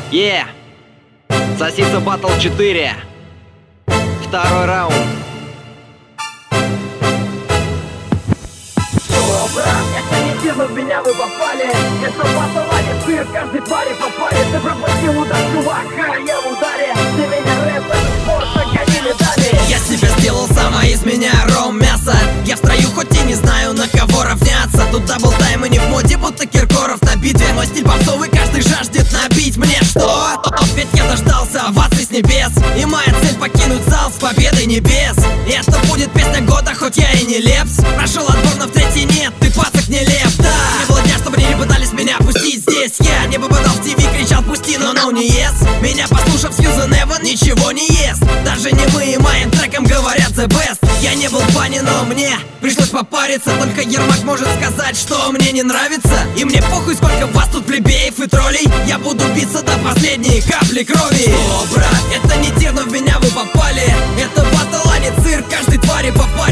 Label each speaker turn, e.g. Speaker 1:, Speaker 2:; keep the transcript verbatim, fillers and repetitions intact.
Speaker 1: Е! Сосиса Баттл четыре. Второй раунд.
Speaker 2: О, брат, это не тема, в меня вы попали. Это батл, а не цирк, каждой твари попали. Ты пропустил удар, чувак, а я в ударе. Ты меня рэп, это спорт, гони медали.
Speaker 3: Я себя сделал сам, а из меня ром мясо. Я в строю, хоть и не знаю, на кого равняться. Тут даблтайм и не в моде, будто Киркоров на битве. Мой стиль попсовый, каждый жаждет набить мне что? Ведь я дождался оваций с небес, и моя цель покинуть зал с победой небес. И это будет песня года, хоть я и не лепс. Прошел отбор, но в третий нет, ты пацак не леп, да. Не было дня, чтобы они не пытались меня пустить здесь. Я не попадал в ТВ, кричал пусти, но no не ест. Меня послушав, Сьюзан Эван ничего не ест. Даже не мы и моим треком говорят the best. Я не был в бане, но мне пришлось попариться. Только Ермак может сказать, что мне не нравится. И мне похуй, сколько вас тут плебеев и троллей. Я буду биться до последней капли крови. О, брат, это не тир, но в меня вы попали. Это батл, а не цирк, каждой твари попали.